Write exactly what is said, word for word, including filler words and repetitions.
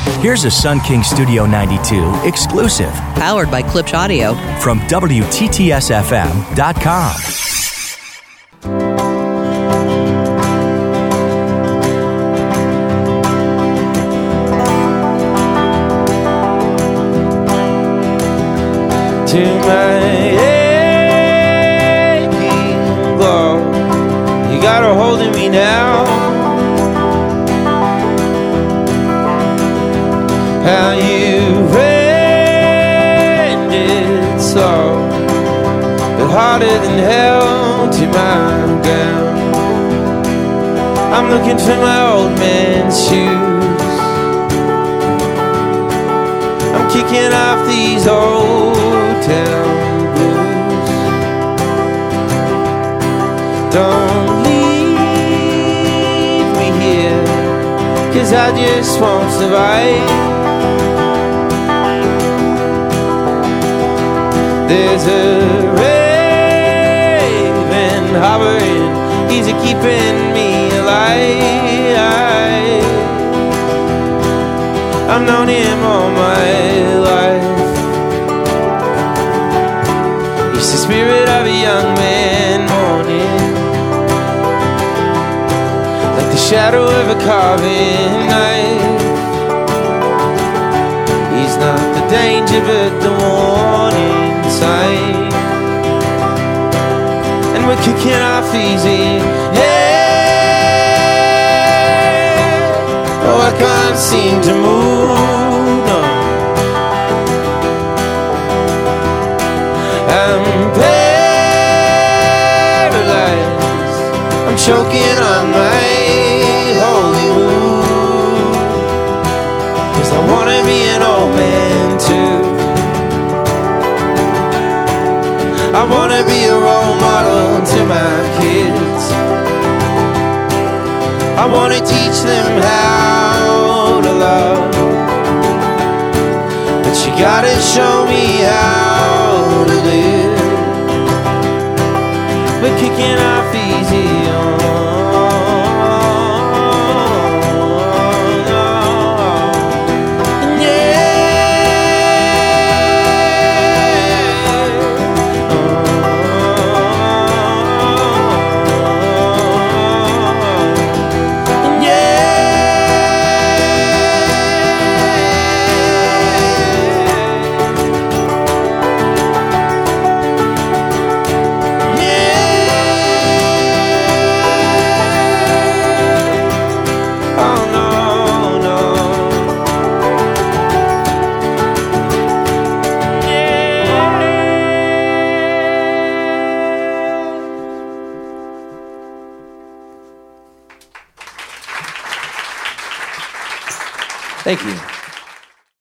Here's a Sun King Studio ninety-two exclusive. Powered by Klipsch Audio. From W T T S F M dot com. To my aching glove, you got a hold of me now. How you've ended so, but harder than hell to my ground. I'm looking for my old man's shoes. I'm kicking off these old town blues. Don't leave me here, 'cause I just won't survive. There's a raven hovering, he's a keeping me alive. I've known him all my life. He's the spirit of a young man mourning, like the shadow of a carving knife. He's not the danger but the warning sign. And we're kicking off easy. Hey, oh, I can't seem to move, no. I'm paralyzed, I'm choking on my holy wound. 'Cause I wanna be an old man too. I wanna be a role model to my kids. I wanna teach them how to love, but you gotta show me how to live. We're kicking off easy on. Thank you.